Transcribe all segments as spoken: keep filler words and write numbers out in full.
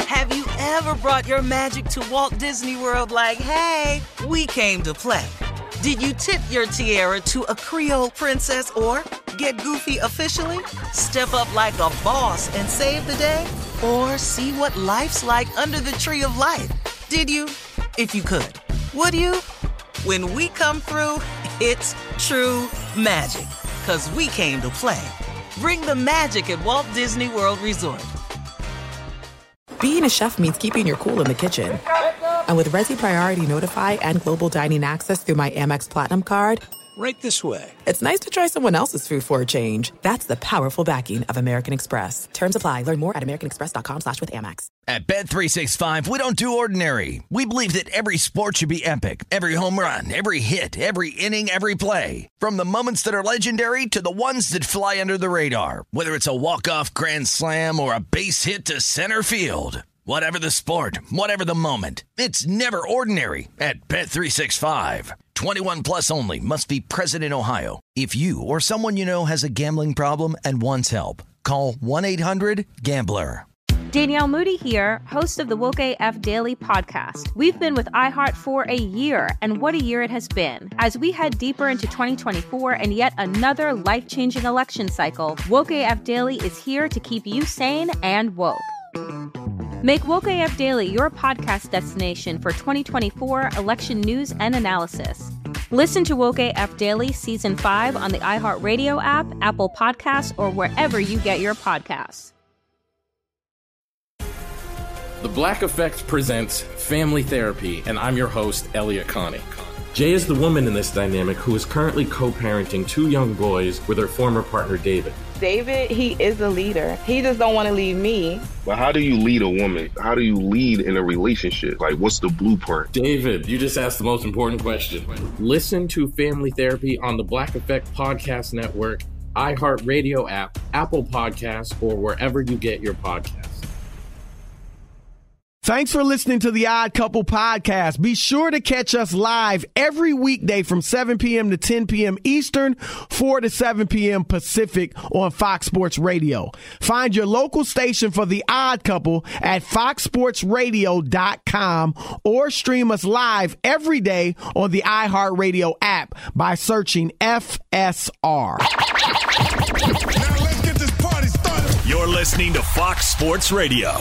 Have you ever brought your magic to Walt Disney World like, hey, we came to play? Did you tip your tiara to a Creole princess or get goofy officially? Step up like a boss and save the day? Or see what life's like under the tree of life? Did you? If you could. Would you? When we come through, it's true magic. 'Cause we came to play. Bring the magic at Walt Disney World Resort. Being a chef means keeping your cool in the kitchen. And with Resi Priority Notify and Global Dining Access through my Amex Platinum card, right this way. It's nice to try someone else's food for a change. That's the powerful backing of American Express. Terms apply. Learn more at americanexpress.com slash with Amex. At Bet three sixty-five, we don't do ordinary. We believe that every sport should be epic. Every home run, every hit, every inning, every play. From the moments that are legendary to the ones that fly under the radar. Whether it's a walk-off grand slam or a base hit to center field. Whatever the sport, whatever the moment, it's never ordinary at Bet three sixty-five. twenty-one plus only. Must be present in Ohio. If you or someone you know has a gambling problem and wants help, call one eight hundred gambler. Danielle Moody here, host of the Woke A F Daily podcast. We've been with iHeart for a year, and what a year it has been. As we head deeper into twenty twenty-four and yet another life-changing election cycle, Woke A F Daily is here to keep you sane and woke. Make Woke A F Daily your podcast destination for twenty twenty-four election news and analysis. Listen to Woke A F Daily Season five on the iHeartRadio app, Apple Podcasts, or wherever you get your podcasts. The Black Effect presents Family Therapy, and I'm your host, Elliot Connie. Jay is the woman in this dynamic who is currently co-parenting two young boys with her former partner, David. David, he is a leader. He just don't want to leave me. But how do you lead a woman? How do you lead in a relationship? Like, what's the blueprint? David, you just asked the most important question. Listen to Family Therapy on the Black Effect Podcast Network, iHeartRadio app, Apple Podcasts, or wherever you get your podcasts. Thanks for listening to the Odd Couple podcast. Be sure to catch us live every weekday from seven p.m. to ten p.m. Eastern, four to seven p.m. Pacific on Fox Sports Radio. Find your local station for the Odd Couple at fox sports radio dot com or stream us live every day on the iHeartRadio app by searching F S R. Now let's get this party started. You're listening to Fox Sports Radio.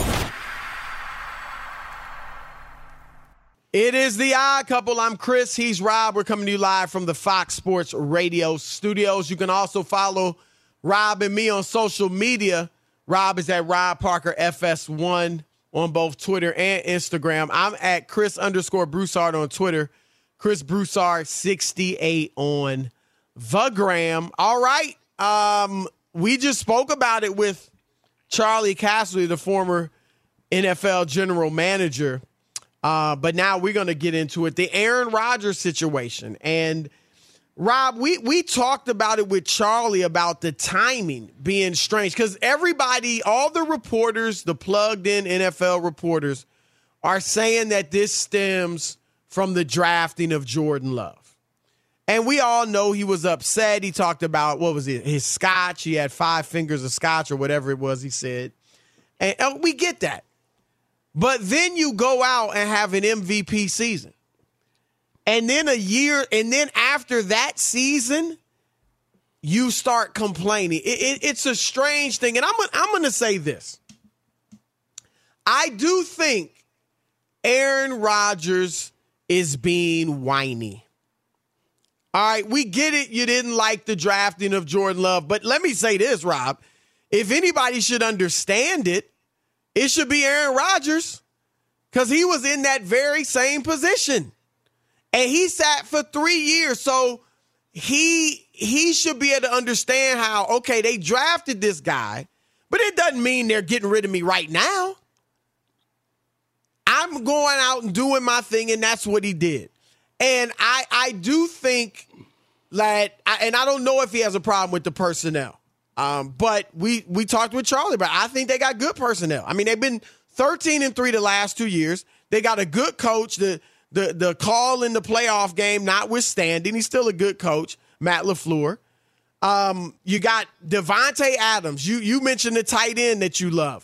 It is the Odd Couple. I'm Chris. He's Rob. We're coming to you live from the Fox Sports Radio studios. You can also follow Rob and me on social media. Rob is at Rob Parker F S one on both Twitter and Instagram. I'm at Chris underscore Broussard on Twitter. Chris Broussard sixty-eight on the gram. All right. Um, we just spoke about it with Charlie Casserly, the former N F L general manager. Uh, but now we're going to get into it. The Aaron Rodgers situation. And, Rob, we, we talked about it with Charlie about the timing being strange because everybody, all the reporters, the plugged-in N F L reporters, are saying that this stems from the drafting of Jordan Love. And we all know he was upset. He talked about, what was it, his scotch. He had five fingers of scotch or whatever it was he said. And uh, we get that. But then you go out and have an M V P season. And then a year, and then after that season, you start complaining. It, it, it's a strange thing. And I'm, I'm going to say this. I do think Aaron Rodgers is being whiny. All right, we get it. You didn't like the drafting of Jordan Love. But let me say this, Rob. If anybody should understand it, it should be Aaron Rodgers because he was in that very same position. And he sat for three years. So he he should be able to understand how, okay, they drafted this guy, but it doesn't mean they're getting rid of me right now. I'm going out and doing my thing, and that's what he did. And I, I do think that, and I don't know if he has a problem with the personnel. Um, but we we talked with Charlie about it. I think they got good personnel. I mean, they've been thirteen and three the last two years. They got a good coach. The the the call in the playoff game notwithstanding, he's still a good coach, Matt LaFleur. Um, you got Devontae Adams. You you mentioned the tight end that you love.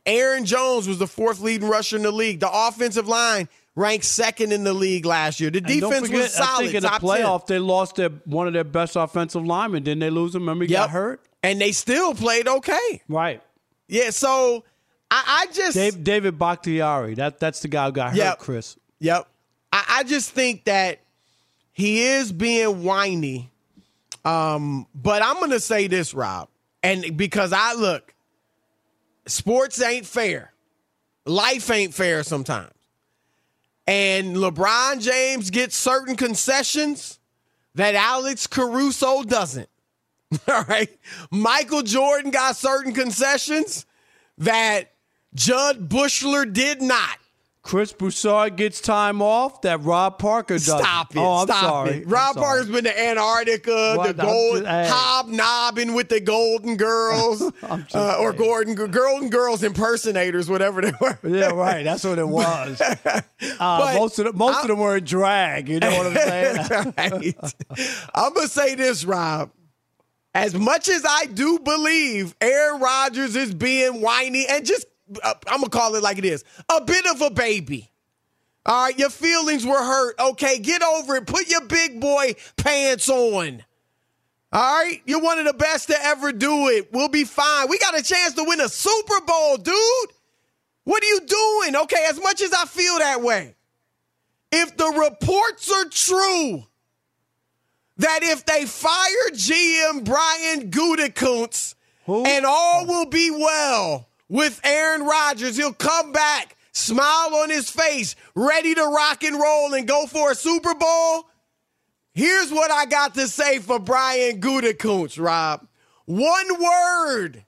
Aaron Jones was the fourth leading rusher in the league. The offensive line ranked second in the league last year. The And defense don't forget, was solid. I think in the top playoff, ten. they lost their one of their best offensive linemen. Didn't they lose him? Remember he Yep. got hurt? And they still played okay. Right. Yeah, so I, I just Dave, David Bakhtiari. That that's the guy who got Yep. hurt, Chris. Yep. I, I just think that he is being whiny. Um, but I'm gonna say this, Rob, and because I look, sports ain't fair. Life ain't fair sometimes. And LeBron James gets certain concessions that Alex Caruso doesn't. All right. Michael Jordan got certain concessions that Judd Bushler did not. Chris Broussard gets time off that Rob Parker doesn't. Stop it. Oh, I'm Stop sorry. it. Rob I'm sorry. Parker's been to Antarctica, What? the I'm gold, just- hey. hobnobbing with the Golden Girls, just uh, or saying. Golden, Golden Girls impersonators, whatever they were. Yeah, right. That's what it was. Uh, most of the, most of them were in drag. You know what I'm saying? Right. I'm going to say this, Rob. As much as I do believe Aaron Rodgers is being whiny and just, uh, I'm going to call it like it is, a bit of a baby. All right, your feelings were hurt. Okay, get over it. Put your big boy pants on. All right, you're one of the best to ever do it. We'll be fine. We got a chance to win a Super Bowl, dude. What are you doing? Okay, as much as I feel that way, if the reports are true that if they fire G M Brian Gutekunst and all will be well with Aaron Rodgers, he'll come back, smile on his face, ready to rock and roll and go for a Super Bowl. Here's what I got to say for Brian Gutekunst, Rob. One word.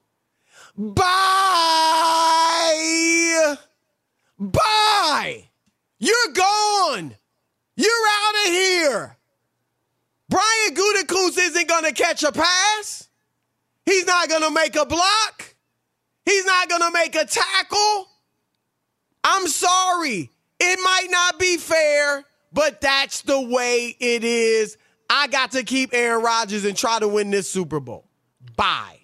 Bye. Bye. You're gone. You're out of here. Brian Gutekunst isn't going to catch a pass. He's not going to make a block. He's not going to make a tackle. I'm sorry. It might not be fair, but that's the way it is. I got to keep Aaron Rodgers and try to win this Super Bowl. Bye.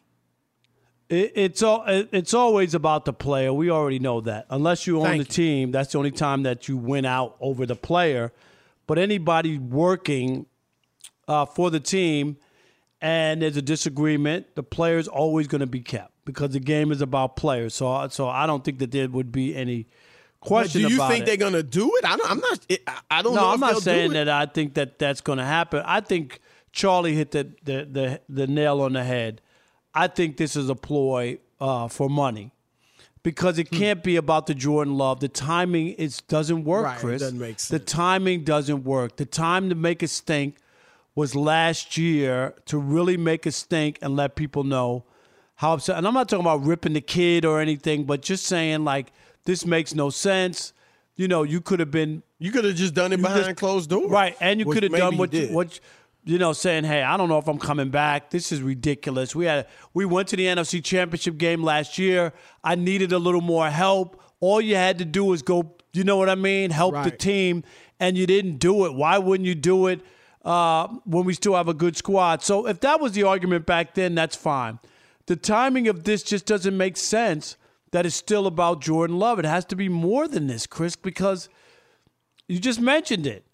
It, it's all. It's always about the player. We already know that. Unless you own Thank the you. team, that's the only time that you win out over the player. But anybody working uh, for the team and there's a disagreement, the player's always going to be kept because the game is about players. So, so I don't think that there would be any question But do you about think it. they're going to do it? I don't, I'm not. I- I don't No, know. I'm if not they'll saying do it. that I think that that's going to happen. I think Charlie hit the, the, the, the nail on the head. I think this is a ploy uh, for money because it can't be about the Jordan Love. The timing is doesn't work, Right, it Chris. doesn't make The sense. timing doesn't work. The time to make it stink was last year to really make it stink and let people know how upset. And I'm not talking about ripping the kid or anything, but just saying like this makes no sense. You know, you could have been You could have just done it you behind just- closed doors. Right, and you which could have maybe done you what you, did. what you know, saying, "Hey, I don't know if I'm coming back. This is ridiculous." We had we went to the N F C Championship game last year. I needed a little more help. All you had to do was go, you know what I mean, help the Right. team, and you didn't do it. Why wouldn't you do it uh, when we still have a good squad? So if that was the argument back then, that's fine. The timing of this just doesn't make sense. That is still about Jordan Love. It has to be more than this, Chris, because you just mentioned it.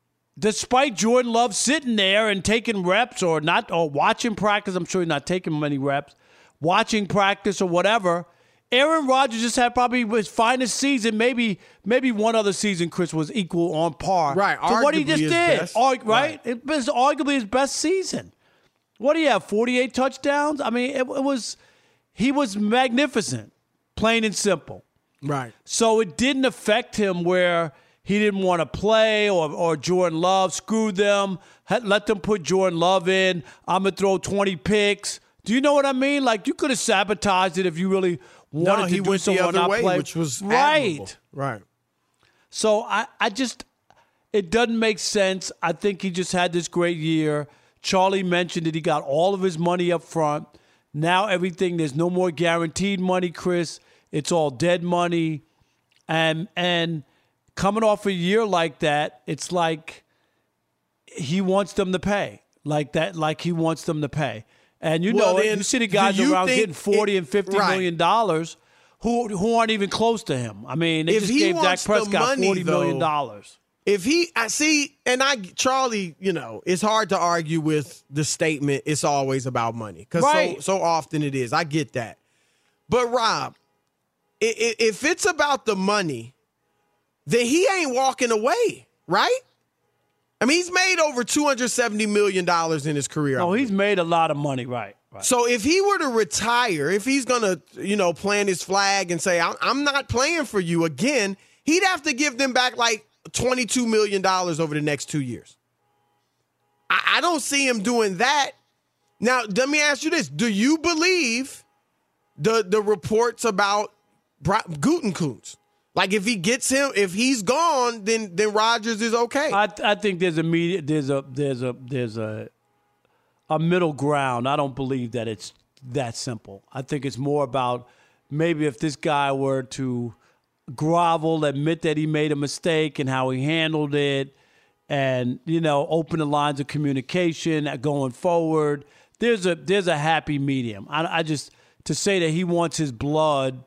Despite Jordan Love sitting there and taking reps or not or watching practice, I'm sure he's not taking many reps, watching practice or whatever, Aaron Rodgers just had probably his finest season. Maybe maybe one other season, Chris, was equal on par Right, to what he arguably just his did. best. Arg- right? Right. It was arguably his best season. What do you have, forty-eight touchdowns? I mean, it, it was he was magnificent, plain and simple. Right. So it didn't affect him where he didn't want to play or, or Jordan Love screwed them, had- let them put Jordan Love in. I'm going to throw twenty picks. Do you know what I mean? Like, you could have sabotaged it if you really wanted No, to he do went the someone other not way, play. which was right. admirable. Right. So I, I just, it doesn't make sense. I think he just had this great year. Charlie mentioned that he got all of his money up front. Now everything, there's no more guaranteed money, Chris. It's all dead money. And, and coming off a year like that, it's like he wants them to pay. Like that, like he wants them to pay. And you Well, know, it. then, you see the do guys you around think getting forty it- and fifty right. million dollars who who aren't even close to him. I mean, they if just he gave Dak wants the Prescott money, forty million dollars. If he, I see, and I, Charlie, you know, it's hard to argue with the statement, it's always about money. Because Right. so, so often it is. I get that. But, Rob, i- i- if it's about the money, then he ain't walking away, right? I mean, he's made over two hundred seventy million dollars in his career. Oh, he's made a lot of money, right. right. So if he were to retire, if he's going to, you know, plant his flag and say, I'm, I'm not playing for you again, he'd have to give them back like twenty-two million dollars over the next two years. I, I don't see him doing that. Now, let me ask you this. Do you believe the the reports about Gutekunst? Like, if he gets him, if he's gone, then then Rodgers is okay. I I think there's a media, there's a there's a there's a a middle ground. I don't believe that it's that simple. I think it's more about maybe if this guy were to grovel, admit that he made a mistake and how he handled it, and, you know, open the lines of communication going forward. There's a there's a happy medium. I, I just, to say that he wants his blood,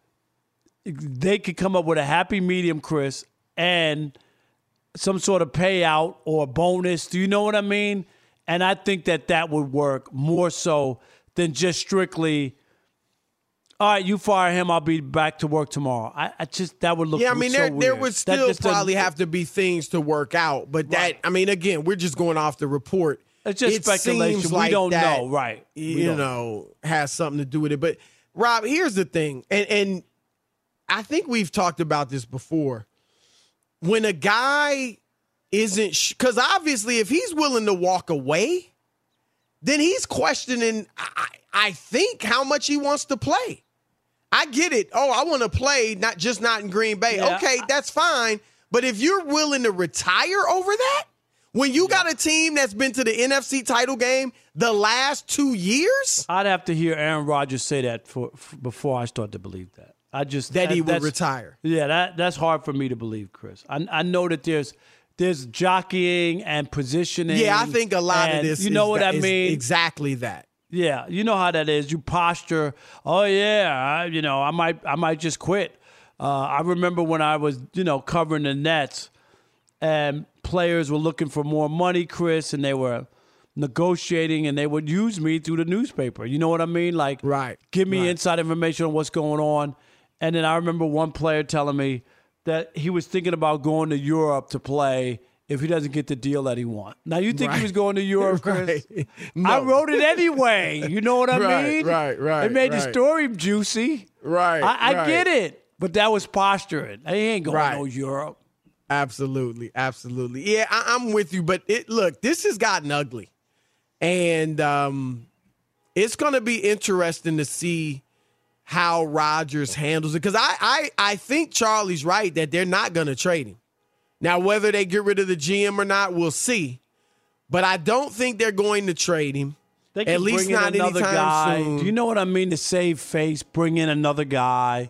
they could come up with a happy medium, Chris, and some sort of payout or bonus. Do you know what I mean? And I think that that would work more so than just strictly, all right, you fire him, I'll be back to work tomorrow. I, I just, that would look Yeah, I mean, so there, weird. there would That still just doesn't- probably have to be things to work out. But that, Right. I mean, again, we're just going off the report. It's just It speculation. seems We like don't that, know, right. We You don't. know, has something to do with it. But, Rob, here's the thing. And, and I think we've talked about this before. When a guy isn't, because obviously if he's willing to walk away, then he's questioning, I, I think, how much he wants to play. I get it. Oh, I want to play, not just not in Green Bay. Yeah. Okay, that's fine. But if you're willing to retire over that, when you got a team that's been to the N F C title game the last two years, I'd have to hear Aaron Rodgers say that for, for before I start to believe that. I just that he would that's- retire. Yeah, that that's hard for me to believe, Chris. I I know that there's there's jockeying and positioning. Yeah, I think a lot of and this You know is what that- I is mean? exactly that. Yeah, you know how that is. You posture. Oh yeah, I, you know I might I might just quit. Uh, I remember when I was you know covering the Nets, and players were looking for more money, Chris, and they were negotiating, and they would use me through the newspaper. You know what I mean? Like, right, give me right. inside information on what's going on. And then I remember one player telling me that he was thinking about going to Europe to play if he doesn't get the deal that he wants. Now, you think Right. he was going to Europe, Chris? Right. I No. wrote it anyway. You know what I Right, mean? right, right, It made the right. story juicy. Right. I, I right. get it. But that was posturing. He ain't going Right. to Europe. Absolutely, absolutely. Yeah, I, I'm with you. But it look, this has gotten ugly, and um, it's going to be interesting to see how Rodgers handles it. Because I, I, I think Charlie's right that they're not going to trade him. Now, whether they get rid of the G M or not, we'll see. But I don't think they're going to trade him. They can At least bring in not another anytime guy. soon. Do you know what I mean? To save face, bring in another guy.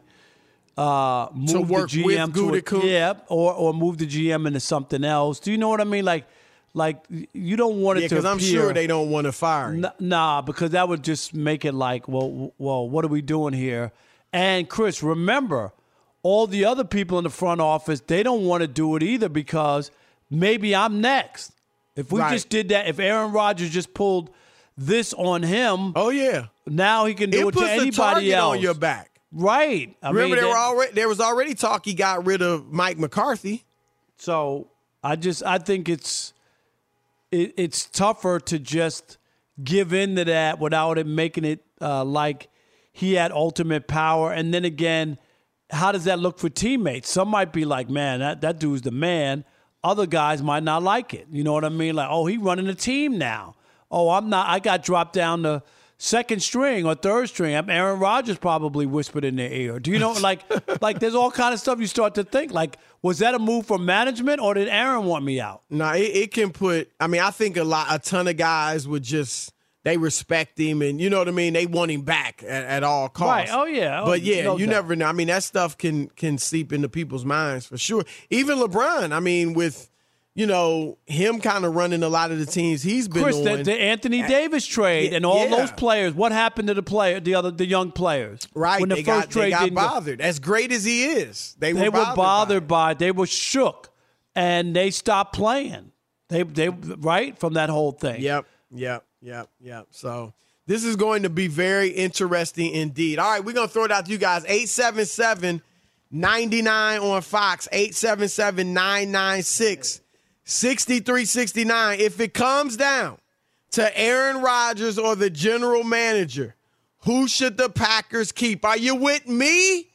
Uh, move To work the G M with to a, Gutekunst? yeah, or or move the G M into something else. Do you know what I mean? Like, like you don't want it Yeah, to. because I'm appear- sure they don't want to fire him. N- Nah, because that would just make it like, well, w- well, what are we doing here? And Chris, remember, all the other people in the front office, they don't want to do it either because maybe I'm next. If we Right. just did that, if Aaron Rodgers just pulled this on him, Oh yeah, now he can do it it, to puts the anybody target else. on your back. Right. I Remember, mean, there that- were already there was already talk he got rid of Mike McCarthy. So I just I think it's it, it's tougher to just give in to that without it making it uh, like he had ultimate power. And then again, how does that look for teammates? Some might be like, man, that, that dude's the man. Other guys might not like it. You know what I mean? Like, oh, he running a team now. Oh, I'm not. I got dropped down to second string or third string. I'm Aaron Rodgers probably whispered in their ear. Do you know, like, like there's all kind of stuff you start to think. Like, was that a move from management or did Aaron want me out? No, it, it can put. I mean, I think a lot, a ton of guys would just they respect him, and you know what I mean. They want him back at, at all costs. Right. Oh, yeah. Oh, but yeah, no you doubt. never know. I mean, that stuff can can seep into people's minds for sure. Even LeBron. I mean, with you know, him kind of running a lot of the teams he's been Chris, on. the, the Anthony Davis trade and all yeah. those players. What happened to the player, the other, the young players? Right, when the they first got, trade they got didn't go- bothered. As great as he is, they, they were bothered, were bothered by, by it. They were shook, and they stopped playing. They, they, right from that whole thing. Yep, yep, yep, yep. So this is going to be very interesting indeed. All right, we're gonna throw it out to you guys. eight seven seven, nine nine on Fox. eight seven seven, nine nine six, six three six nine. If it comes down to Aaron Rodgers or the general manager, who should the Packers keep? Are you with me?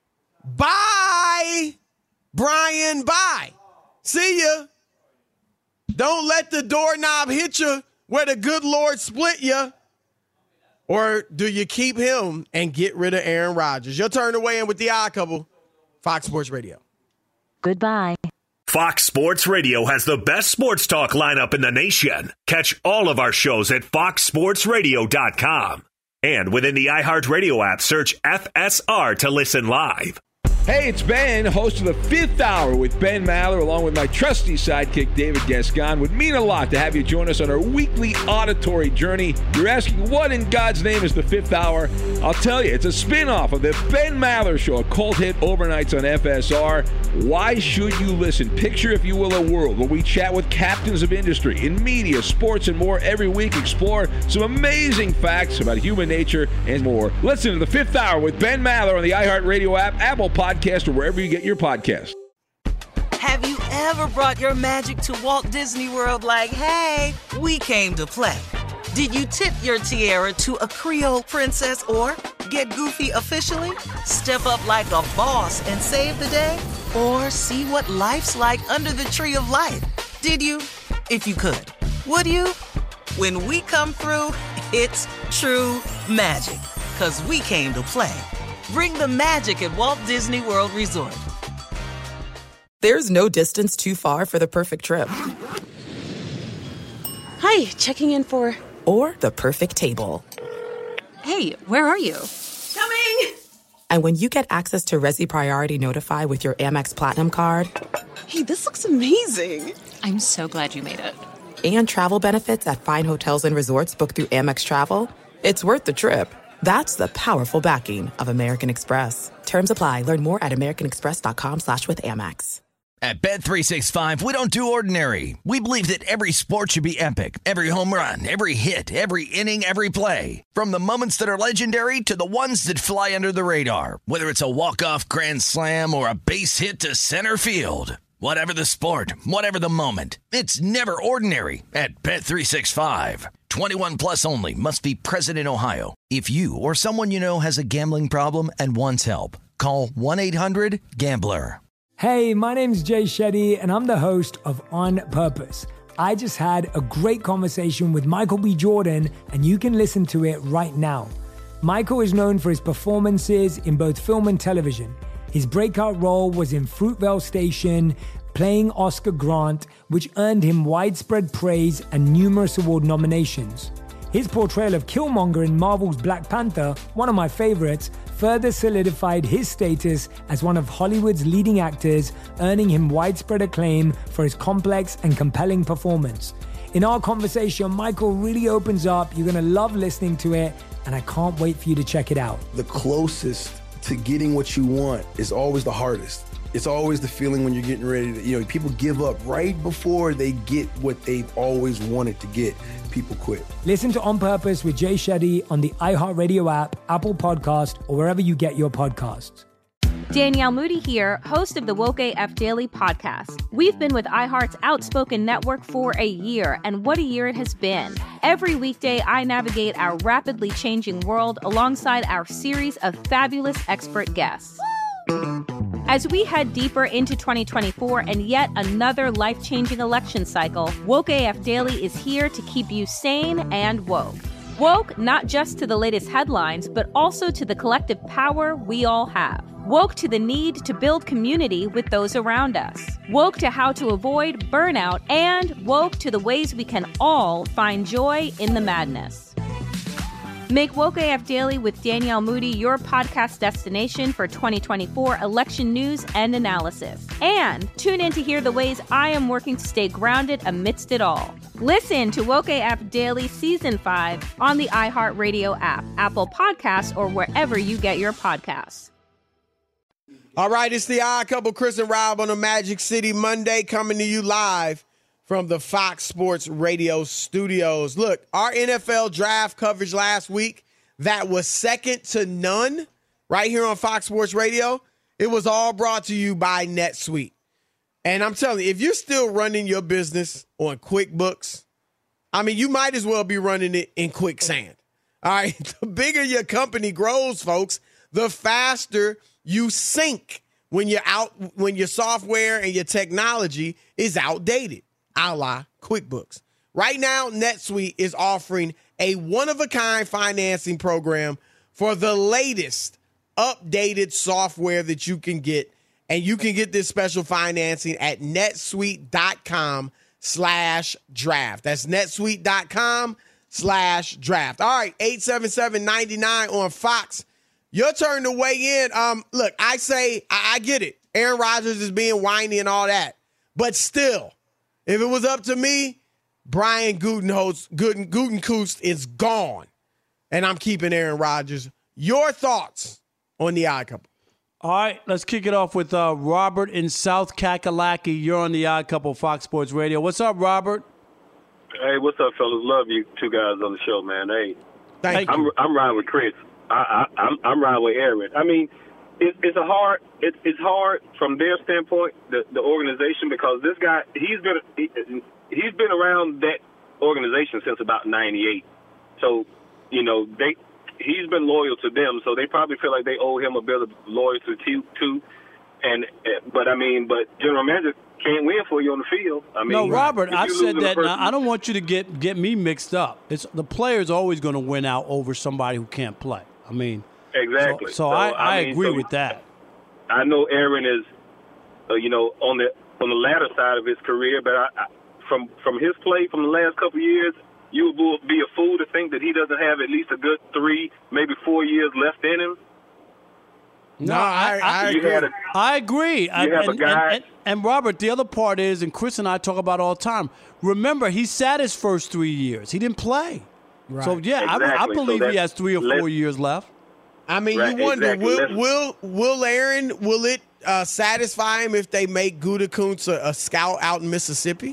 Bye, Brian. Bye. See ya. Don't let the doorknob hit you where the good Lord split you. Or do you keep him and get rid of Aaron Rodgers? Your turn to weigh in with the Odd Couple, Fox Sports Radio. Goodbye. Fox Sports Radio has the best sports talk lineup in the nation. Catch all of our shows at fox sports radio dot com. And within the iHeartRadio app, search F S R to listen live. Hey, it's Ben, host of the Fifth Hour with Ben Maller, along with my trusty sidekick, David Gascon. Would mean a lot to have you join us on our weekly auditory journey. You're asking, what in God's name is the Fifth Hour? I'll tell you, it's a spin-off of the Ben Maller Show, a cult hit overnights on F S R. Why should you listen? Picture, if you will, a world where we chat with captains of industry in media, sports, and more every week. Explore some amazing facts about human nature and more. Listen to the Fifth Hour with Ben Maller on the iHeartRadio app, Apple Podcast, or wherever you get your podcast. Have you ever brought your magic to Walt Disney World like, hey, we came to play? Did you tip your tiara to a Creole princess or get goofy officially? Step up like a boss and save the day? Or see what life's like under the tree of life? Did you? If you could. Would you? When we come through, it's true magic. 'Cause we came to play. Bring the magic at Walt Disney World Resort. There's no distance too far for the perfect trip. Hi, checking in for... Or the perfect table. Hey, where are you? Coming! And when you get access to Resi Priority Notify with your Amex Platinum card... Hey, this looks amazing. I'm so glad you made it. And travel benefits at fine hotels and resorts booked through Amex Travel, it's worth the trip. That's the powerful backing of American Express. Terms apply. Learn more at americanexpress.com slash with Amex. At Bet three sixty-five, we don't do ordinary. We believe that every sport should be epic. Every home run, every hit, every inning, every play. From the moments that are legendary to the ones that fly under the radar. Whether it's a walk-off grand slam or a base hit to center field. Whatever the sport, whatever the moment. It's never ordinary at Bet three sixty-five. twenty-one plus only. Must be present in Ohio. If you or someone you know has a gambling problem and wants help, call one eight hundred gambler. Hey, my name's Jay Shetty, and I'm the host of On Purpose. I just had a great conversation with Michael B. Jordan, and you can listen to it right now. Michael is known for his performances in both film and television. His breakout role was in Fruitvale Station, playing Oscar Grant, which earned him widespread praise and numerous award nominations. His portrayal of Killmonger in Marvel's Black Panther, one of my favorites, further solidified his status as one of Hollywood's leading actors, earning him widespread acclaim for his complex and compelling performance. In our conversation, Michael really opens up. You're going to love listening to it, and I can't wait for you to check it out. The closest to getting what you want is always the hardest. It's always the feeling when you're getting ready to, you know, people give up right before they get what they've always wanted to get. People quit. Listen to On Purpose with Jay Shetty on the iHeartRadio app, Apple Podcast, or wherever you get your podcasts. Danielle Moody here, host of the Woke A F Daily podcast. We've been with iHeart's Outspoken Network for a year, and what a year it has been. Every weekday, I navigate our rapidly changing world alongside our series of fabulous expert guests. As we head deeper into twenty twenty-four and yet another life-changing election cycle, Woke A F Daily is here to keep you sane and woke. Woke not just to the latest headlines, but also to the collective power we all have. Woke to the need to build community with those around us. Woke to how to avoid burnout, and woke to the ways we can all find joy in the madness. Make Woke A F Daily with Danielle Moody your podcast destination for twenty twenty-four election news and analysis. And tune in to hear the ways I am working to stay grounded amidst it all. Listen to Woke A F Daily Season five on the iHeartRadio app, Apple Podcasts, or wherever you get your podcasts. All right, it's the Odd Couple, Chris and Rob on a Magic City Monday, coming to you live from the Fox Sports Radio studios. Look, our N F L draft coverage last week, that was second to none right here on Fox Sports Radio. It was all brought to you by NetSuite. And I'm telling you, if you're still running your business on QuickBooks, I mean, you might as well be running it in quicksand. All right, the bigger your company grows, folks, the faster you sink when you're out, when your software and your technology is outdated, a la QuickBooks. Right now, NetSuite is offering a one-of-a-kind financing program for the latest updated software that you can get. And you can get this special financing at netsuite.com slash draft. That's netsuite.com slash draft. All right, eight seven seven, nine nine on Fox. Your turn to weigh in. Um, look, I say, I, I get it. Aaron Rodgers is being whiny and all that. But still, if it was up to me, Brian Gutekunst, Guten, Gutekunst is gone. And I'm keeping Aaron Rodgers. Your thoughts on the Odd Couple? All right, let's kick it off with uh, Robert in South Kakalaki. You're on the Odd Couple, Fox Sports Radio. What's up, Robert? Hey, what's up, fellas? Love you two guys on the show, man. Hey, Thank I'm you. I'm riding with Chris. I, I, I'm I'm riding with Aaron. I mean, it, it's a hard it, it's hard from their standpoint, the the organization, because this guy he's been he, he's been around that organization since about ninety-eight. So, you know, they. He's been loyal to them, so they probably feel like they owe him a bit of loyalty too. too. And but I mean, but general manager can't win for you on the field. I mean, no, Robert, if I've you said lose in the that. first- Now, I don't want you to get get me mixed up. It's the player's always going to win out over somebody who can't play. I mean, exactly. So, so, I, I, I mean, agree so with that. I know Aaron is, uh, you know, on the on the latter side of his career, but I, I, from from his play from the last couple of years, you would be a fool to think that he doesn't have at least a good three, maybe four years left in him. No, I, I, I You agree. had a- I agree. You I- have a and, guy- and, and, and Robert, the other part is, and Chris and I talk about all the time. Remember, he sat his first three years. He didn't play. Right. So yeah, I, I Exactly. So believe he that- has three or let's- four years left. I mean, Right, you wonder, exactly. will, Let's- will will Aaron, will it uh, satisfy him if they make Gutekunst a, a scout out in Mississippi?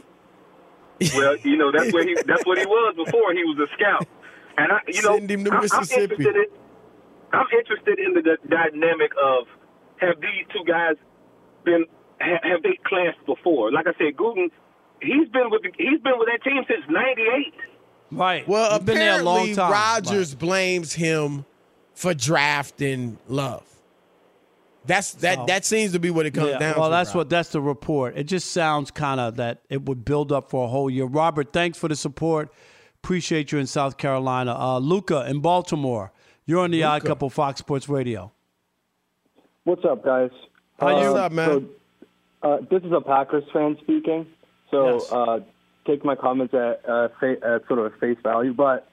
Well, you know, that's where he that's what he was before. He was a scout, and I, you know, Send him to I'm, I'm Mississippi. interested in I'm interested in the d- dynamic of have these two guys been ha, have they clashed before? Like I said, Gooden, he's been with the, he's been with that team since ninety-eight. Right. Well, He's been there a long apparently time. Rodgers blames him for drafting Love. That's that. So- that seems to be what it comes Yeah, down well, to. that's Rob. what that's the report. It just sounds kind of that it would build up for a whole year. Robert, thanks for the support. Appreciate you in South Carolina. Uh, Luca in Baltimore. You're on the Odd Luca. Couple, Fox Sports Radio. What's up, guys? How you? What's up, man? So, uh, this is a Packers fan speaking, so Yes. uh, take my comments at, uh, fa- at sort of face value. But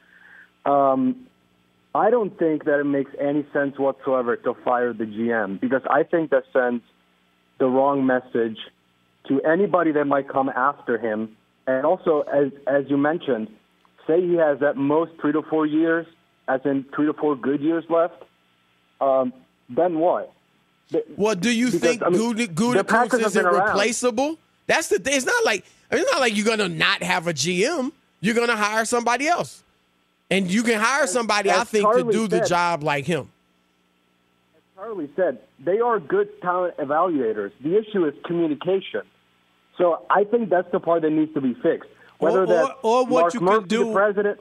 um, I don't think that it makes any sense whatsoever to fire the G M, because I think that sends the wrong message to anybody that might come after him. And also, as as you mentioned, say he has at most three to four years, as in three to four good years left, um, then what? Well, do you Because, think I mean, Gude- the Packers Gutekunst have been isn't around. replaceable? That's the thing. It's not like it's not like you're gonna not have a G M. You're gonna hire somebody else, and you can hire somebody I as think to Charlie do the said- job like him. Charlie said, they are good talent evaluators. The issue is communication. So I think that's the part that needs to be fixed. Whether Or- that's or- or what Mark you can Murphy, do- the president.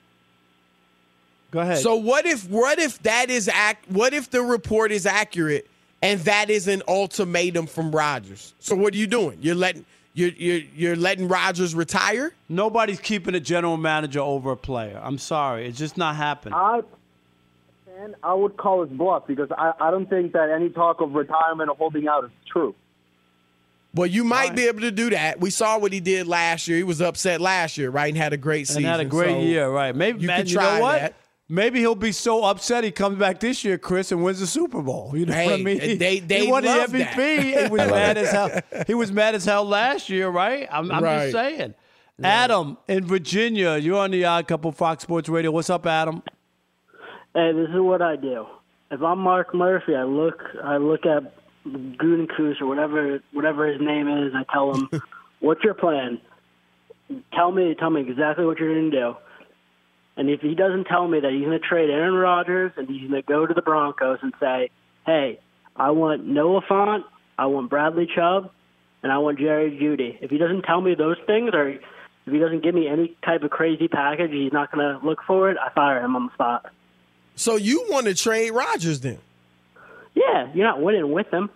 Go ahead. So what if what if that is ac- what if the report is accurate and that is an ultimatum from Rodgers? So what are you doing? You're letting you're you're, you're letting Rodgers retire? Nobody's keeping a general manager over a player. I'm sorry. It's just not happening. I, and I would call his bluff because I, I don't think that any talk of retirement or holding out is true. Well, you might be able to do that. We saw what he did last year. He was upset last year, right? And had a great season. and had a great So year, right? Maybe you man, could you try know what? that. maybe he'll be so upset he comes back this year, Chris, and wins the Super Bowl. You know hey, what I mean? They, they he won the love M V P. That. He was mad as hell. He was mad as hell last year, right? I'm, I'm right. just saying. Yeah. Adam in Virginia, you're on the Odd Couple Fox Sports Radio. What's up, Adam? Hey, this is what I do. If I'm Mark Murphy, I look, I look at Gutekunst or whatever, whatever his name is. I tell him, "What's your plan? Tell me, tell me exactly what you're going to do." And if he doesn't tell me that he's going to trade Aaron Rodgers and he's going to go to the Broncos and say, "Hey, I want Noah Fant, I want Bradley Chubb, and I want Jerry Jeudy," if he doesn't tell me those things, or if he doesn't give me any type of crazy package, he's not going to look for it, I fire him on the spot. So you want to trade Rodgers then? Yeah, you're not winning with him.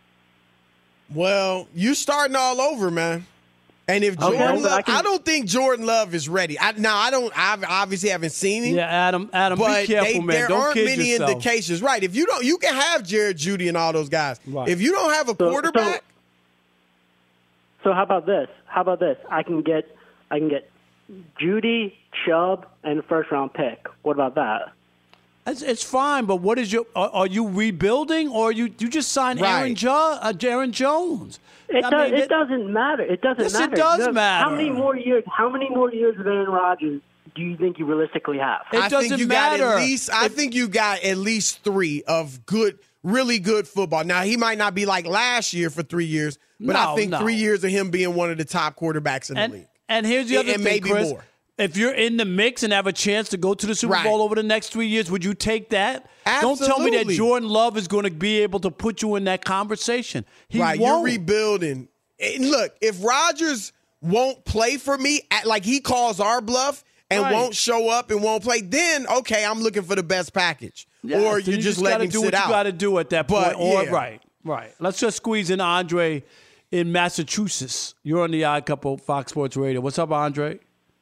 Well, you're starting all over, man. And if Jordan okay, Love, I, I, can, I don't think Jordan Love is ready. I, now, I don't. I obviously haven't seen him. Yeah, Adam. Adam, but be careful, they, man. There don't aren't kid many yourself. indications, right? If you don't, you can have Jared Jeudy and all those guys. Right. If you don't have a so, quarterback, so, so how about this? How about this? I can get, I can get Jeudy, Chubb, and a first round pick. What about that? It's, it's fine, but what is your? Are, are you rebuilding, or you you just signed Right. Aaron, jo- uh, Aaron Jones? It, I does, mean, it doesn't matter. It doesn't Yes, it matter. does Look, matter. How many more years? How many more years of Aaron Rodgers do you think you realistically have? It I doesn't think you matter. got at least. I think you got at least three of good, really good football. Now he might not be like last year for three years, but No, I think no. three years of him being one of the top quarterbacks in and, the league. And here's the It- other it thing, may be Chris. more. If you're in the mix and have a chance to go to the Super Right. Bowl over the next three years, would you take that? Don't tell me that Absolutely. Jordan Love is going to be able to put you in that conversation. He right, won't. you're rebuilding. And look, if Rodgers won't play for me, at, like he calls our bluff and Right. won't show up and won't play, then okay, I'm looking for the best package. Yes, or then you just let gotta him do sit what out. you got to do at that But, point. Or, yeah. Right, right. Let's just squeeze in Andre in Massachusetts. You're on the Odd Couple Fox Sports Radio. What's up, Andre?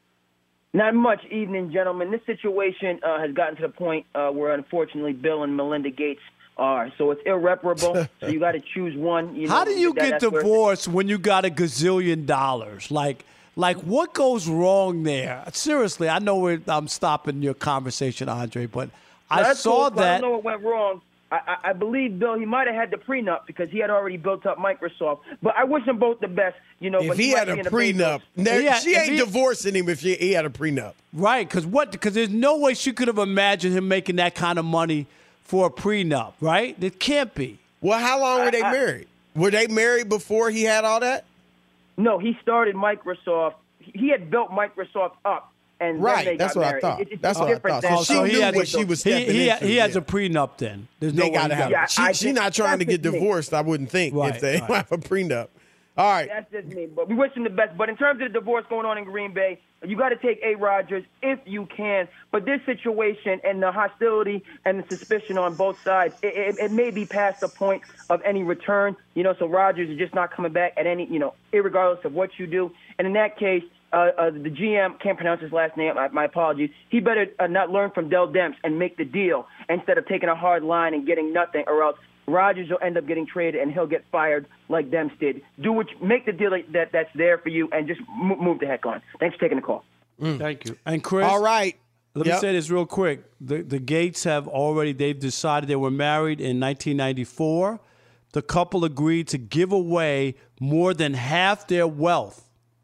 Not much, evening, gentlemen. This situation uh, has gotten to the point uh, where, unfortunately, Bill and Melinda Gates are. So it's irreparable. So you got to choose one. You know, How do you that, get that's where- divorced when you got a gazillion dollars? Like, like what goes wrong there? Seriously, I know we're, I'm stopping your conversation, Andre, but I That's saw cool, so I that. don't know what went wrong. I, I, I believe Bill, he might have had the prenup because he had already built up Microsoft. But I wish them both the best. You know, If but he might had be a in the prenup, Bezos. there- Yeah, she if ain't he- divorcing him if she, he had a prenup. Right, because what? Because there's no way she could have imagined him making that kind of money for a prenup, right? It can't be. Well, how long were they I- I- married? Were they married before he had all that? No, he started Microsoft. He had built Microsoft up. And Right, then they that's got what I married. thought. It, it's That's what I different thought. than- So she knew has what a- she was he, stepping he, into, he has yeah. a prenup then. There's They no got to way he have got it. it. She, I she's think not trying to that's get just me. divorced, I wouldn't think, Right, if they right. have a prenup. All right. That's just me. But we wish him the best. But in terms of the divorce going on in Green Bay, you got to take A. Rodgers if you can. But this situation and the hostility and the suspicion on both sides, it, it, it may be past the point of any return. You know, so Rodgers is just not coming back at any, you know, irregardless of what you do. And in that case, uh, uh, the G M, can't pronounce his last name, my, my apologies, he better uh, not learn from Dell Demps and make the deal instead of taking a hard line and getting nothing, or else Rodgers will end up getting traded and he'll get fired like Demps did. Do what you, make the deal that that's there for you and just move, move the heck on. Thanks for taking the call. Thank you. And Chris, All right. let Yep. me say this real quick. The the Gates have already, they've decided they were married in nineteen ninety-four. The couple agreed to give away more than half their wealth,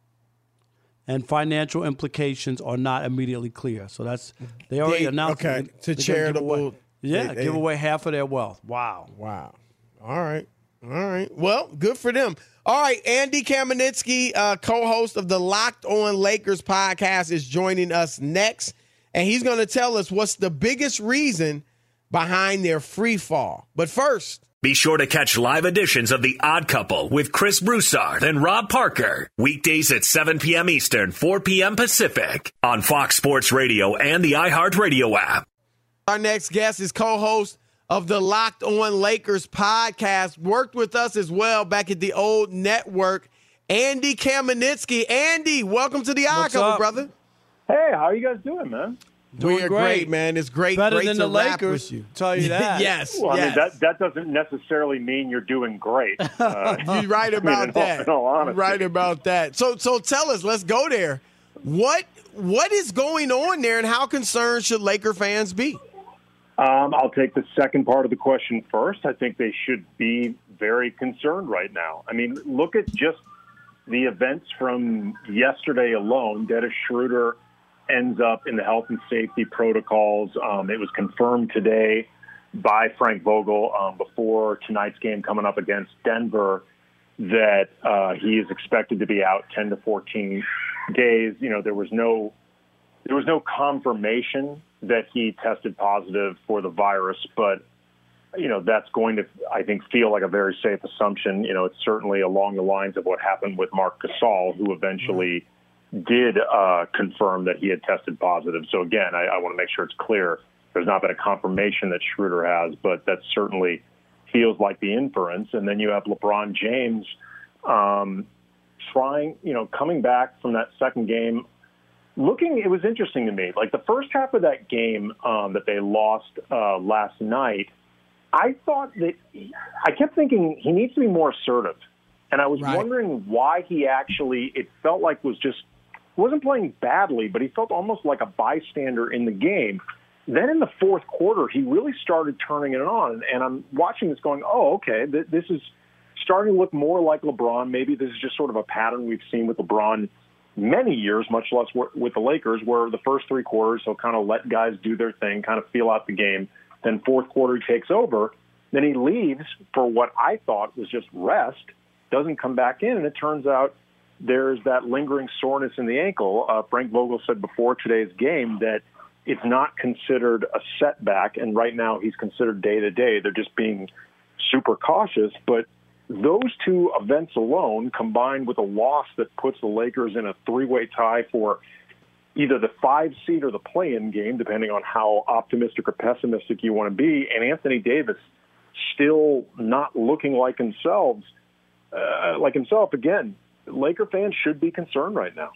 and financial implications are not immediately clear. So that's, they already They- announced okay, it. to They're gonna give charitable- away- Yeah, they- they- give away half of their wealth. Wow. Wow. All right. All right. Well, good for them. All right. Andy Kamenetsky, uh, co-host of the Locked On Lakers podcast, is joining us next. And he's going to tell us what's the biggest reason behind their free fall. But first, Be sure to catch live editions of The Odd Couple with Chris Broussard and Rob Parker. Weekdays at seven p.m. Eastern, four p.m. Pacific on Fox Sports Radio and the iHeartRadio app. our next guest is co-host of the Locked On Lakers podcast, worked with us as well back at the old network, Andy Kamenetsky. Andy, welcome to The Odd What's Couple, up? brother. Hey, how are you guys doing, man? Doing We're great. great, man. It's great, Better great than to the rap Lakers, with you. tell you that. yes, Well, I yes. mean, that, that doesn't necessarily mean you're doing great. Uh, You're right I mean, about in all- that. in all honesty. Right about that. So, so tell us. Let's go there. What what is going on there, and how concerned should Laker fans be? Um, I'll take the second part of the question first. I think they should be very concerned right now. I mean, look at just the events from yesterday alone. Dennis Schroeder ends up in the health and safety protocols. Um, it was confirmed today by Frank Vogel um, before tonight's game coming up against Denver that uh, he is expected to be out ten to fourteen days. You know, there was no there was no confirmation that he tested positive for the virus, but you know, that's going to, I think, feel like a very safe assumption. You know, it's certainly along the lines of what happened with Marc Gasol, who eventually did uh, confirm that he had tested positive. So again, I, I want to make sure it's clear. There's not been a confirmation that Schroeder has, but that certainly feels like the inference. And then you have LeBron James um, trying, you know, coming back from that second game. Looking, it was interesting to me. Like the first half of that game um, that they lost uh, last night, I thought that I kept thinking he needs to be more assertive. And I was right. wondering why he actually, it felt like was just, wasn't playing badly, but he felt almost like a bystander in the game. Then in the fourth quarter, he really started turning it on. And I'm watching this going, oh, okay, th- this is starting to look more like LeBron. Maybe this is just sort of a pattern we've seen with LeBron many years, much less with the Lakers, where the first three quarters he'll kind of let guys do their thing, kind of feel out the game. Then fourth quarter he takes over. Then he leaves for what I thought was just rest, doesn't come back in, and it turns out there's that lingering soreness in the ankle. Uh, Frank Vogel said before today's game that it's not considered a setback, and right now he's considered day-to-day. They're just being super cautious. But those two events alone, combined with a loss that puts the Lakers in a three-way tie for either the five seed or the play-in game, depending on how optimistic or pessimistic you want to be, and Anthony Davis still not looking like themselves, uh, like himself. Again, Laker fans should be concerned right now.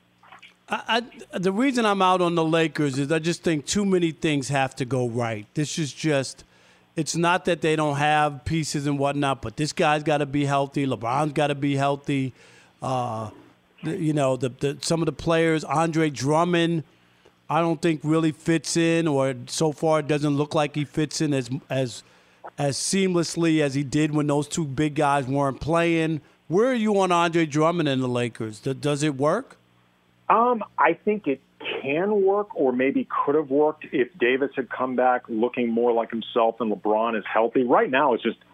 I, I, the reason I'm out on the Lakers is I just think too many things have to go right. This is just, it's not that they don't have pieces and whatnot, but this guy's got to be healthy. LeBron's got to be healthy. Uh, You know, the, the some of the players, Andre Drummond, I don't think really fits in, or so far it doesn't look like he fits in as as as seamlessly as he did when those two big guys weren't playing. Where are you on Andre Drummond and the Lakers? Does it work? Um, I think it can work, or maybe could have worked if Davis had come back looking more like himself and LeBron is healthy. Right now, it's just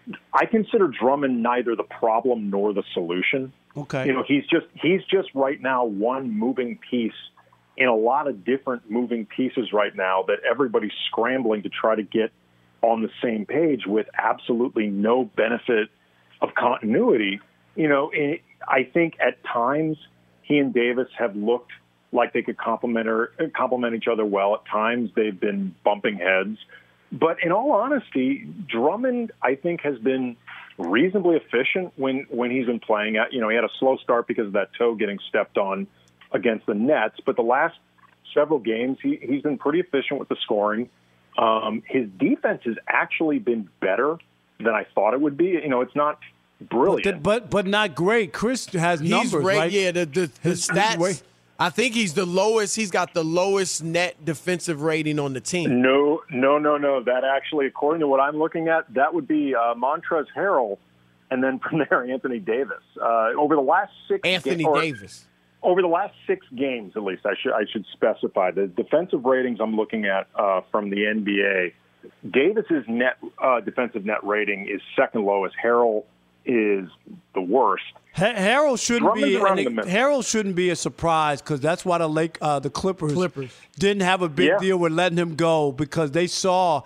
I consider Drummond neither the problem nor the solution. Okay. You know, he's just he's just right now one moving piece in a lot of different moving pieces right now that everybody's scrambling to try to get on the same page with absolutely no benefit of continuity. You know, I think at times he and Davis have looked like they could complement or complement each other well. At times they've been bumping heads. But in all honesty, Drummond, I think, has been reasonably efficient when, when he's been playing. At, you know, he had a slow start because of that toe getting stepped on against the Nets. But the last several games, he, he's been pretty efficient with the scoring. Um, his defense has actually been better than I thought it would be. You know, it's not brilliant. But but, but not great. Chris has he's numbers, right? right? Yeah, the, the, the his, stats. His I think he's the lowest. He's got the lowest net defensive rating on the team. No, no, no, no. That actually, according to what I'm looking at, that would be uh, Montrezl Harrell, and then from there, Anthony Davis. Uh, over the last six Anthony ga- or, Davis. Over the last six games, at least, I should I should specify the defensive ratings I'm looking at uh, from the N B A. Davis's net uh, defensive net rating is second lowest. Harrell is the worst. Ha- Harold shouldn't Drummond's be. around And in the it, Harold shouldn't be a surprise because that's why the Lake, uh, the Clippers, Clippers didn't have a big Yeah. deal with letting him go because they saw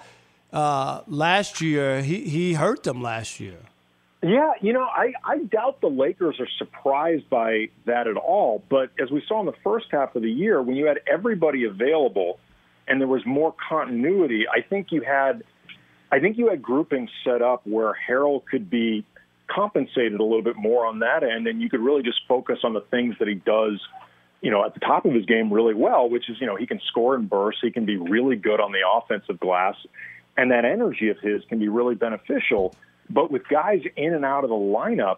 uh, last year he he hurt them last year. Yeah, you know, I, I doubt the Lakers are surprised by that at all. But as we saw in the first half of the year, when you had everybody available and there was more continuity, I think you had, I think you had groupings set up where Harrell could be compensated a little bit more on that end, and you could really just focus on the things that he does, you know, at the top of his game really well, which is, you know, he can score in bursts, he can be really good on the offensive glass, and that energy of his can be really beneficial. But with guys in and out of the lineup,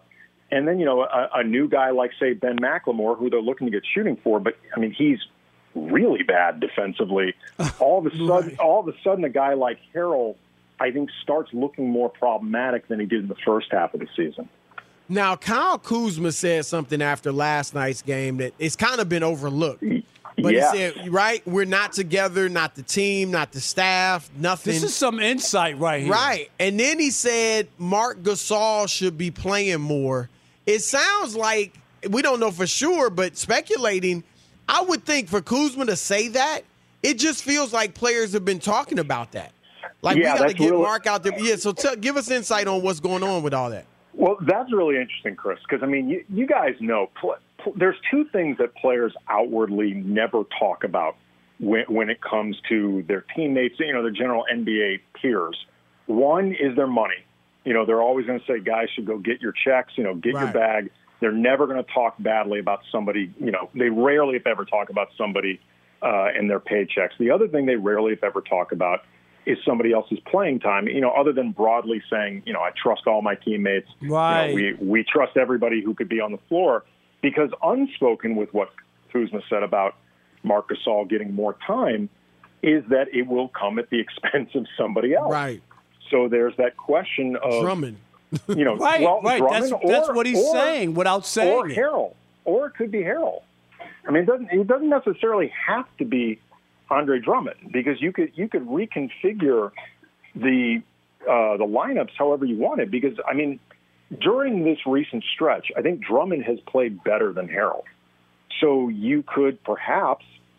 And then, you know, a, a new guy like, say, Ben McLemore, who they're looking to get shooting for, but, I mean, he's really bad defensively. All of a sudden, right. all of a sudden, a guy like Harrell, I think, starts looking more problematic than he did in the first half of the season. Now, Kyle Kuzma said something after last night's game that it's kind of been overlooked. But yeah. he said, right, we're not together, not the team, not the staff, nothing. This is some insight right here. Right. And then he said Marc Gasol should be playing more. It sounds like, we don't know for sure, but speculating, I would think for Kuzma to say that, it just feels like players have been talking about that. Like, yeah, we got to get really, Mark out there. Yeah, so tell, give us insight on what's going on with all that. Well, that's really interesting, Chris, because, I mean, you, you guys know pl- pl- there's two things that players outwardly never talk about when, when it comes to their teammates, you know, their general N B A peers. One is their money. You know, they're always going to say guys should go get your checks, you know, get right. your bag. They're never going to talk badly about somebody. You know, they rarely, if ever, talk about somebody uh, and their paychecks. The other thing they rarely, if ever, talk about is somebody else's playing time, you know, other than broadly saying, you know, I trust all my teammates. Right. You know, we, we trust everybody who could be on the floor, because unspoken with what Kuzma said about Marc Gasol getting more time is that it will come at the expense of somebody else. Right. So there's that question of Drummond. You know, right, well, right. Drummond That's, or, that's what he's or, saying without saying or it. Harrell, or it could be Harrell. I mean, it doesn't it doesn't necessarily have to be Andre Drummond, because you could you could reconfigure the uh, the lineups however you wanted. Because I mean, during this recent stretch, I think Drummond has played better than Harrell. So you could perhaps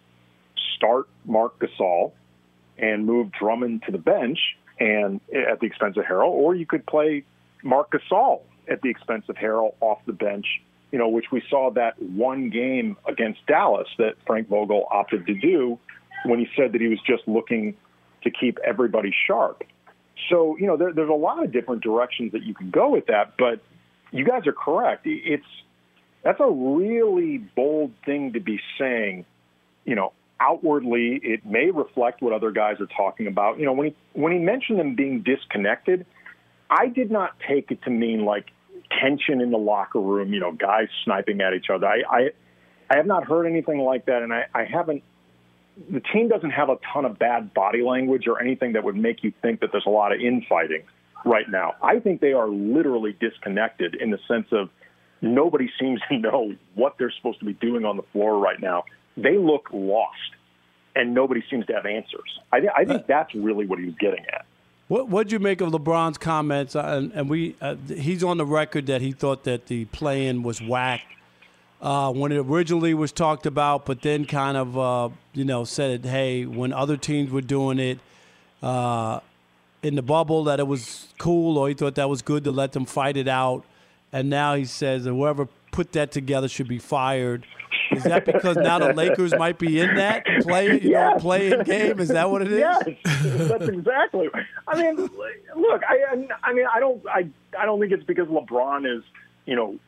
start Marc Gasol and move Drummond to the bench and at the expense of Harrell, or you could play Marc Gasol at the expense of Harrell off the bench, you know, which we saw that one game against Dallas that Frank Vogel opted to do when he said that he was just looking to keep everybody sharp. So, you know, there, there's a lot of different directions that you can go with that, but you guys are correct. It's that's a really bold thing to be saying. You know, outwardly, it may reflect what other guys are talking about. You know, when he when he mentioned them being disconnected, I did not take it to mean like tension in the locker room, you know, guys sniping at each other. I I, I have not heard anything like that, and I, I haven't. The team doesn't have a ton of bad body language or anything that would make you think that there's a lot of infighting right now. I think they are literally disconnected in the sense of nobody seems to know what they're supposed to be doing on the floor right now. They look lost, and nobody seems to have answers. I, th- I think that's really what he was getting at. What what'd you make of LeBron's comments? Uh, and, and we uh, he's on the record that he thought that the play-in was whack uh, when it originally was talked about, but then kind of uh, you know said, hey, when other teams were doing it uh, in the bubble, that it was cool, or he thought that was good to let them fight it out. And now he says that whoever put that together should be fired. Is that because now the Lakers might be in that play, you yes. know, play-in game? Is that what it is? Yes, that's exactly. I mean, look, I, I mean, I don't, I, I don't think it's because LeBron is, you know,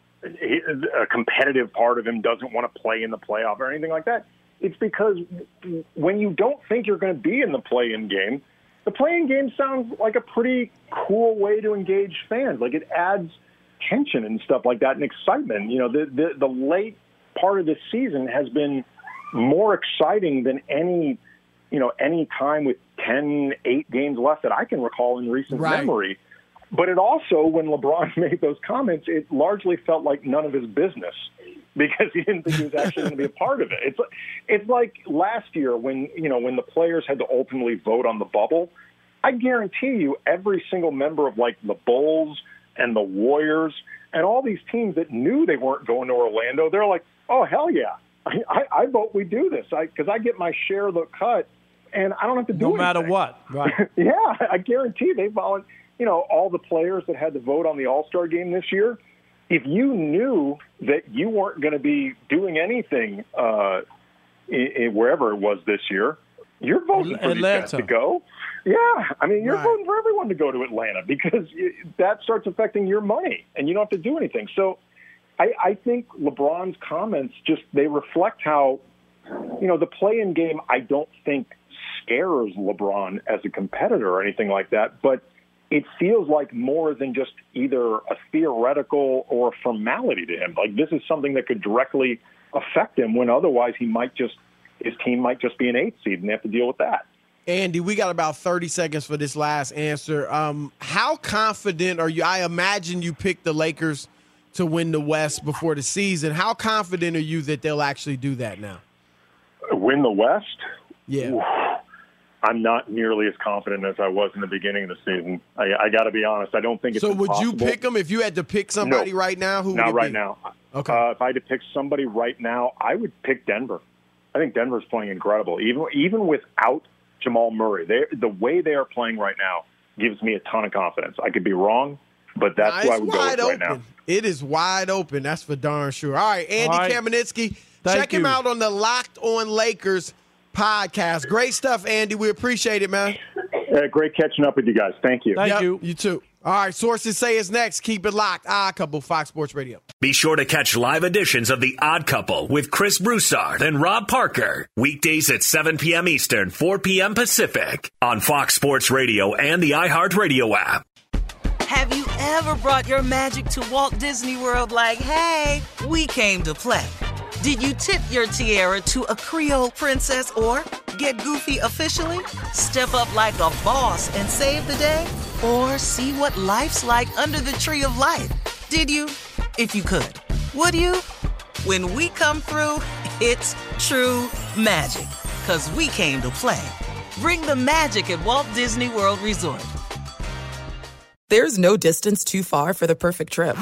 a competitive part of him doesn't want to play in the playoff or anything like that. It's because when you don't think you're going to be in the play-in game, the play-in game sounds like a pretty cool way to engage fans. Like it adds tension and stuff like that and excitement. You know, the the, the late part of this season has been more exciting than any, you know, any time with ten, eight games left that I can recall in recent right. memory. But it also, when LeBron made those comments, it largely felt like none of his business because he didn't think he was actually going to be a part of it. It's it's like last year when, you know, when the players had to ultimately vote on the bubble. I guarantee you every single member of like the Bulls and the Warriors and all these teams that knew they weren't going to Orlando, they're like, oh, hell yeah. I, I, I vote we do this because I, I get my share of the cut, and I don't have to do no anything. matter what. Right. Yeah, I guarantee they volunteer. You know, all the players that had to vote on the All-Star game this year, if you knew that you weren't going to be doing anything uh, in, in wherever it was this year, you're voting for these guys to go. Yeah, I mean, you're right. voting for everyone to go to Atlanta because that starts affecting your money, and you don't have to do anything. So I, I think LeBron's comments just, they reflect how, you know, the play-in game I don't think scares LeBron as a competitor or anything like that, but it feels like more than just either a theoretical or a formality to him. Like this is something that could directly affect him when otherwise he might just, his team might just be an eighth seed and they have to deal with that. Andy, we got about thirty seconds for this last answer. Um, how confident are you? I imagine you picked the Lakers to win the West before the season. How confident are you that they'll actually do that now? Win the West? Yeah. Oof. I'm not nearly as confident as I was in the beginning of the season. I, I got to be honest. I don't think it's so. Would impossible. you pick them if you had to pick somebody no, right now? Who would not it right be? now. Okay. Uh, if I had to pick somebody right now, I would pick Denver. I think Denver's playing incredible, even even without Jamal Murray. They, the way they are playing right now gives me a ton of confidence. I could be wrong, but that's nah, who I would go with open. right now. It is wide open. That's for darn sure. All right, Andy All right. Kamenetsky, Thank check him you. out on the Locked On Lakers podcast. Great stuff, Andy. We appreciate it, man. Uh, great catching up with you guys. Thank you. Thank yep, you. You too. All right, sources say it's next. Keep it locked. Odd Couple, Fox Sports Radio. Be sure to catch live editions of The Odd Couple with Chris Broussard and Rob Parker. Weekdays at seven p.m. Eastern, four p.m. Pacific on Fox Sports Radio and the iHeartRadio app. Have you ever brought your magic to Walt Disney World like, hey, we came to play? Did you tip your tiara to a Creole princess or get goofy officially? Step up like a boss and save the day? Or see what life's like under the tree of life? Did you? If you could. Would you? When we come through, it's true magic. 'Cause we came to play. Bring the magic at Walt Disney World Resort. There's no distance too far for the perfect trip.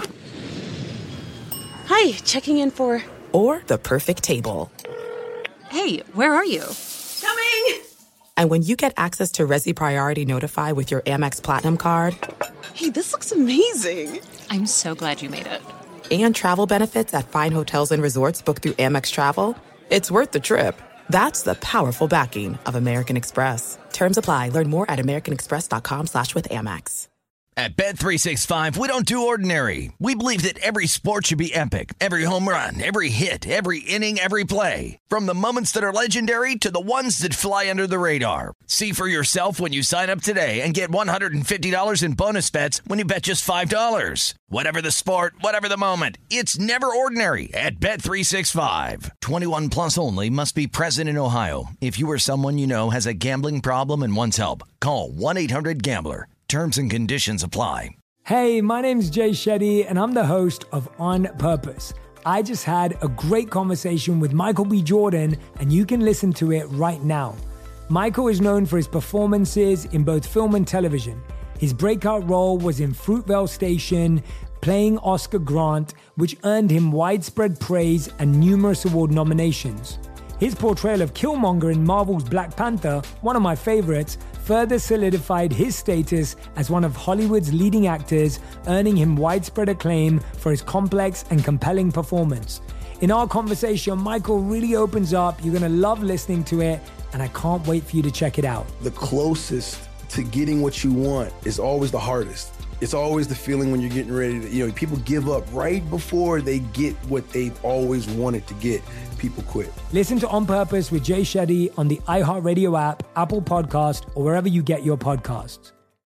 Hi, checking in for... Or the perfect table. Hey, where are you? Coming! And when you get access to Resi Priority Notify with your Amex Platinum card... Hey, this looks amazing! I'm so glad you made it. And travel benefits at fine hotels and resorts booked through Amex Travel, it's worth the trip. That's the powerful backing of American Express. Terms apply. Learn more at americanexpress.com slash with Amex. At Bet three sixty-five, we don't do ordinary. We believe that every sport should be epic. Every home run, every hit, every inning, every play. From the moments that are legendary to the ones that fly under the radar. See for yourself when you sign up today and get one hundred fifty dollars in bonus bets when you bet just five dollars. Whatever the sport, whatever the moment, it's never ordinary at Bet three sixty-five. twenty-one plus only. Must be present in Ohio. If you or someone you know has a gambling problem and wants help, call one eight hundred gambler. Terms and conditions apply. Hey, my name's Jay Shetty, and I'm the host of On Purpose. I just had a great conversation with Michael B. Jordan, and you can listen to it right now. Michael is known for his performances in both film and television. His breakout role was in Fruitvale Station, playing Oscar Grant, which earned him widespread praise and numerous award nominations. His portrayal of Killmonger in Marvel's Black Panther, one of my favorites, further solidified his status as one of Hollywood's leading actors, earning him widespread acclaim for his complex and compelling performance. In our conversation, Michael really opens up. You're going to love listening to it, and I can't wait for you to check it out. The closest to getting what you want is always the hardest. It's always the feeling when you're getting ready to, you know, people give up right before they get what they've always wanted to get. People quit. Listen to On Purpose with Jay Shetty on the iHeartRadio app, Apple Podcast, or wherever you get your podcasts.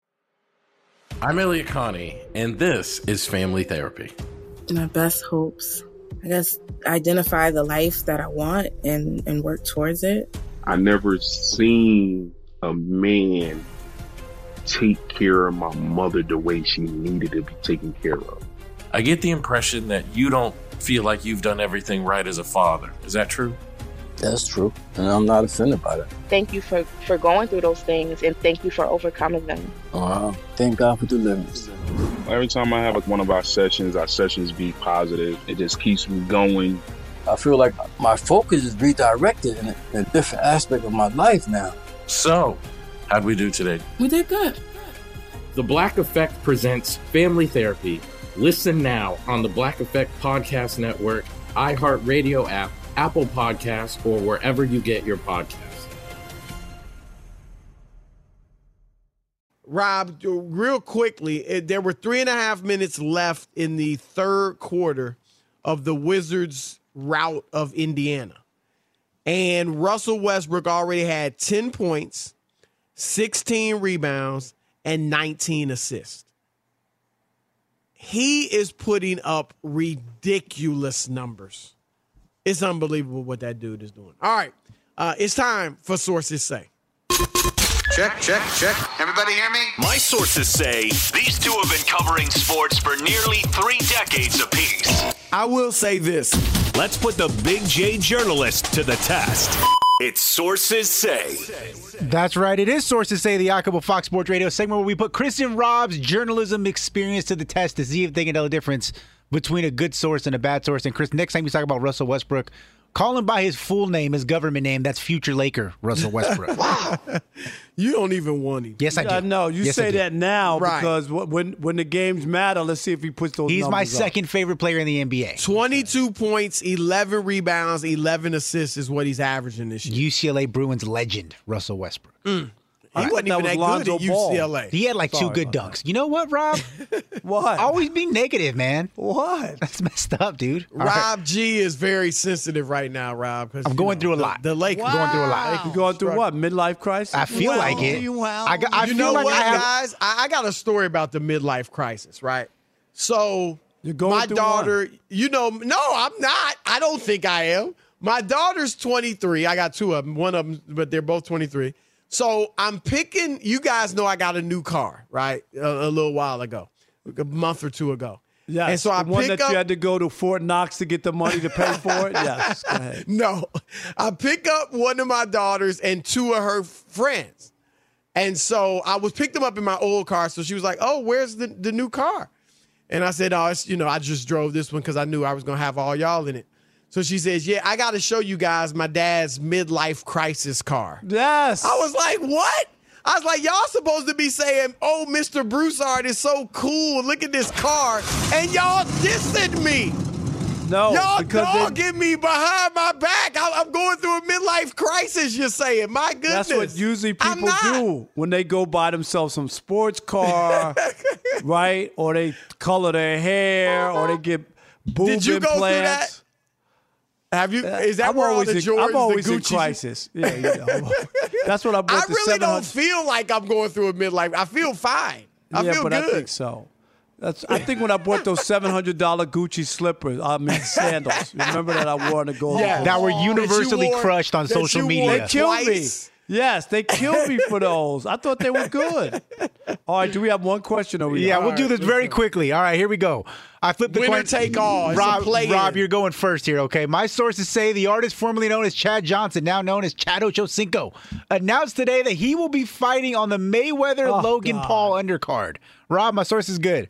I'm Elliot Connie, and this is Family Therapy. My best hopes, I guess, identify the life that I want and, and work towards it. I never seen a man take care of my mother the way she needed to be taken care of. I get the impression that you don't feel like you've done everything right as a father. Is that true? That's true, and I'm not offended by it. Thank you for, for going through those things, and thank you for overcoming them. Wow. Thank God for deliverance. Every time I have like one of our sessions, our sessions be positive. It just keeps me going. I feel like my focus is redirected in a, in a different aspect of my life now. So, how'd we do today? We did good. The Black Effect presents Family Therapy. Listen now on the Black Effect Podcast Network, iHeartRadio app, Apple Podcasts, or wherever you get your podcasts. Rob, real quickly, it, there were three and a half minutes left in the third quarter of the Wizards' rout of Indiana. And Russell Westbrook already had ten points, sixteen rebounds, and nineteen assists. He is putting up ridiculous numbers. It's unbelievable what that dude is doing. All right, uh, it's time for Sources Say. Check, check, check. Everybody hear me? My sources say these two have been covering sports for nearly three decades apiece. I will say this. Let's put the Big J journalist to the test. It's Sources Say. That's right. It is Sources Say, the Yakubu Fox Sports Radio segment where we put Chris and Rob's journalism experience to the test to see if they can tell the difference between a good source and a bad source. And Chris, next time you talk about Russell Westbrook, call him by his full name, his government name. That's future Laker Russell Westbrook. Wow. You don't even want him. Yes, I do. I know. You yes, say that now right. because when when the games matter, let's see if he puts those He's numbers my up. second favorite player in the N B A. twenty-two points, eleven rebounds, eleven assists is what he's averaging this year. U C L A Bruins legend, Russell Westbrook. Mm. He I wasn't thought even that that was good at Lonzo Ball. U C L A. He had like Sorry two good about dunks. You know what, Rob? What? Always be negative, man. What? That's messed up, dude. All Rob right. G is very sensitive right now, Rob. I'm going know, through a the, lot. The Lakers Wow. Going through a lot. You going through what? Midlife crisis? I feel Well, like it. well, I, got- I you feel know like what, I have, guys? I, I got a story about the midlife crisis, right? So You're going my through daughter, one. you know, no, I'm not. I don't think I am. My daughter's twenty-three. I got two of them. One of them, but they're both twenty-three. So I'm picking, you guys know I got a new car, right? A, a little while ago, a month or two ago. Yes, and so I the one pick that up, you had to go to Fort Knox to get the money to pay for it? Yes, go ahead. No, I pick up one of my daughters and two of her friends. And so I was picked them up in my old car. So she was like, oh, where's the, the new car? And I said, oh, it's, you know, I just drove this one because I knew I was going to have all y'all in it. So she says, yeah, I got to show you guys my dad's midlife crisis car. Yes. I was like, what? I was like, y'all supposed to be saying, oh, Mister Broussard is so cool. Look at this car. And y'all dissing me. No, Y'all because they- dogging me behind my back. I, I'm going through a midlife crisis, you're saying. My goodness. That's what usually I'm people not. do when they go buy themselves some sports car, right? Or they color their hair, or they get boob Did you go implants. through that? Have you? Is that I'm where all always the in, Jordans, I'm always the in Gucci? crisis. Yeah, you know. That's what I bought. I the really don't seven hundred feel like I'm going through a midlife. I feel fine. I yeah, feel but good. I think so. That's. I think when I bought those seven hundred dollar Gucci slippers, I mean sandals. Remember that I wore to go. Yeah. That were universally wore- crushed on that social you media. wore They killed twice. me. Yes, they killed me for those. I thought they were good. All right, do we have one question? Or we Yeah, all we'll do right, this let's very go. quickly. All right, here we go. I flipped the Winner coin. take all. It's a Rob, play-in. Rob, you're going first here, okay? My sources say the artist formerly known as Chad Johnson, now known as Chad Ochocinco, announced today that he will be fighting on the Mayweather-Logan Oh, God. Paul undercard. Rob, my source is good.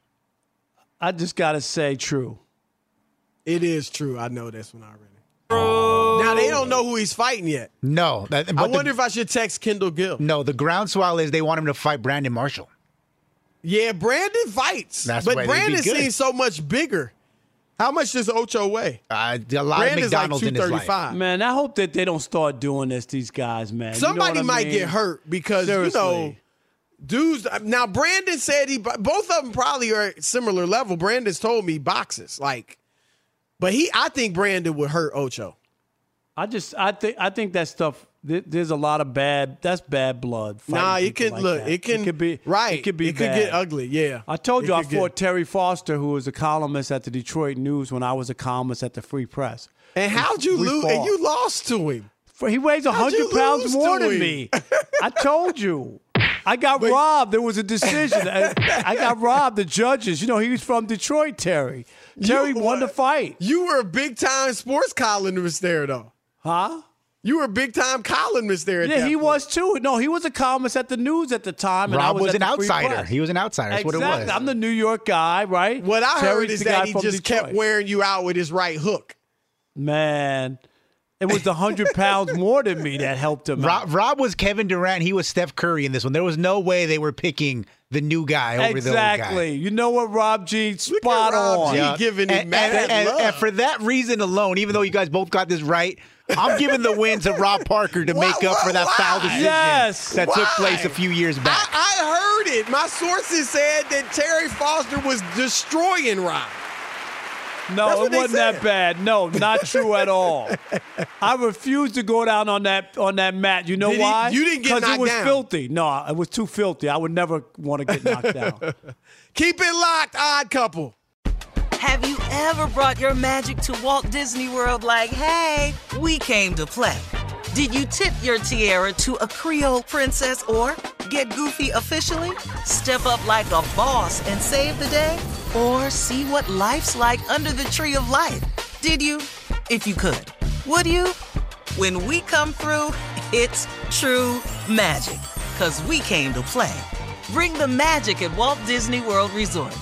I just gotta say, true. It is true. I know this one already. Now, they don't know who he's fighting yet. No. That, I but wonder the, if I should text Kendall Gill. No, the groundswell is they want him to fight Brandon Marshall. Yeah, Brandon fights. That's but why they'd be Brandon good. seems so much bigger. How much does Ocho weigh? Uh, a lot Brandon's of McDonald's like in his life. two thirty-five. Man, I hope that they don't start doing this, these guys, man. You know Somebody what I might mean? get hurt because, Seriously. you know, dudes. Now, Brandon said he, both of them probably are at similar level. Brandon's told me boxes. Like, but he, I think Brandon would hurt Ocho. I just, I think, I think that stuff. th- There's a lot of bad. That's bad blood. fighting Nah, it people can like look. that. It can It could be right. It could be. It could bad. get ugly. Yeah. I told you It I could get- fought Terry Foster, who was a columnist at the Detroit News when I was a columnist at the Free Press. And how'd you We lose? fought. And you lost to him. For- He weighs a How'd you hundred pounds lose more to than him? me. I told you. I got robbed. There was a decision. I, I got robbed. The judges. You know, he was from Detroit. Terry. Terry You- won the fight. You were a big time sports columnist there, though. Huh? You were a big time columnist there. At Yeah, that he point. was too. No, he was a columnist at the News at the time. And I Rob was, was at an the Free outsider. Press. He was an outsider. That's what it Exactly. was. I'm the New York guy, right? What I Terry's heard is the guy that he from just Detroit. kept wearing you out with his right hook. Man, it was the hundred pounds more than me that helped him out. Rob, Rob was Kevin Durant. He was Steph Curry in this one. There was no way they were picking the new guy over the old guy. Exactly. You know what, Rob G? Spot Look at Rob on. G Yeah. giving him and, mad and, and, love. and for that reason alone, even though you guys both got this right, I'm giving the win to Rob Parker to Why- make up for that why? foul decision Yes. that took Why? place a few years back. I, I heard it. My sources said that Terry Foster was destroying Rob. No, it wasn't that bad. No, not true at all. I refused to go down on that on that mat. You know Did he- why? you didn't get knocked Because it was down. filthy. No, it was too filthy. I would never want to get knocked down. Keep it locked, Odd Couple. Have you ever brought your magic to Walt Disney World like, hey, we came to play? Did you tip your tiara to a Creole princess or get goofy officially? Step up like a boss and save the day? Or see what life's like under the tree of life? Did you? If you could. Would you? When we come through, it's true magic. 'Cause we came to play. Bring the magic at Walt Disney World Resort.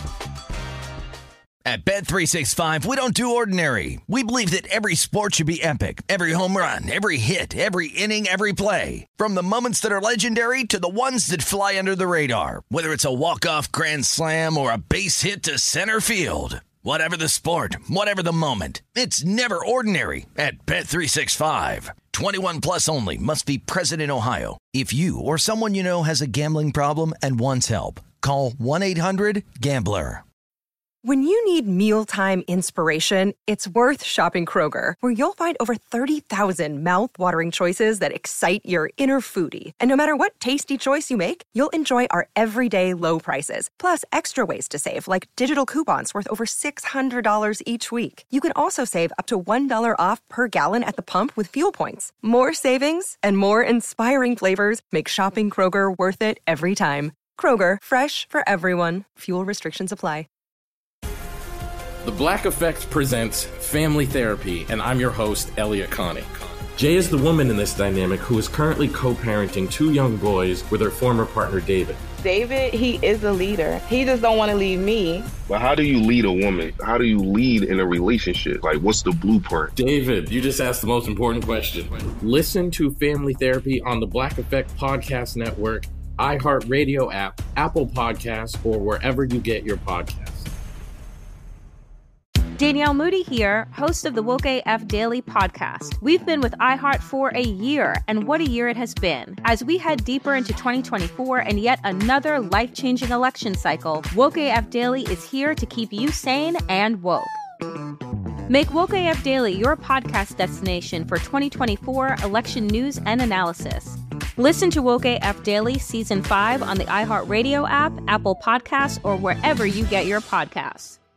At Bet three sixty-five, we don't do ordinary. We believe that every sport should be epic. Every home run, every hit, every inning, every play. From the moments that are legendary to the ones that fly under the radar. Whether it's a walk-off grand slam or a base hit to center field. Whatever the sport, whatever the moment. It's never ordinary at Bet three sixty-five. twenty-one plus only. Must be present in Ohio. If you or someone you know has a gambling problem and wants help, call one eight hundred gambler. When you need mealtime inspiration, it's worth shopping Kroger, where you'll find over thirty thousand mouth-watering choices that excite your inner foodie. And no matter what tasty choice you make, you'll enjoy our everyday low prices, plus extra ways to save, like digital coupons worth over six hundred dollars each week. You can also save up to one dollar off per gallon at the pump with fuel points. More savings and more inspiring flavors make shopping Kroger worth it every time. Kroger, fresh for everyone. Fuel restrictions apply. The Black Effect presents Family Therapy, and I'm your host, Elliot Connie. Jay is the woman in this dynamic who is currently co-parenting two young boys with her former partner, David. David, he is a leader. He just don't want to leave me. But how do you lead a woman? How do you lead in a relationship? Like, what's the blueprint? David, you just asked the most important question. Listen to Family Therapy on the Black Effect Podcast Network, iHeartRadio app, Apple Podcasts, or wherever you get your podcasts. Danielle Moody here, host of the Woke A F Daily podcast. We've been with iHeart for a year, and what a year it has been. As we head deeper into twenty twenty-four and yet another life-changing election cycle, Woke A F Daily is here to keep you sane and woke. Make Woke A F Daily your podcast destination for twenty twenty-four election news and analysis. Listen to Woke A F Daily Season five on the iHeartRadio app, Apple Podcasts, or wherever you get your podcasts.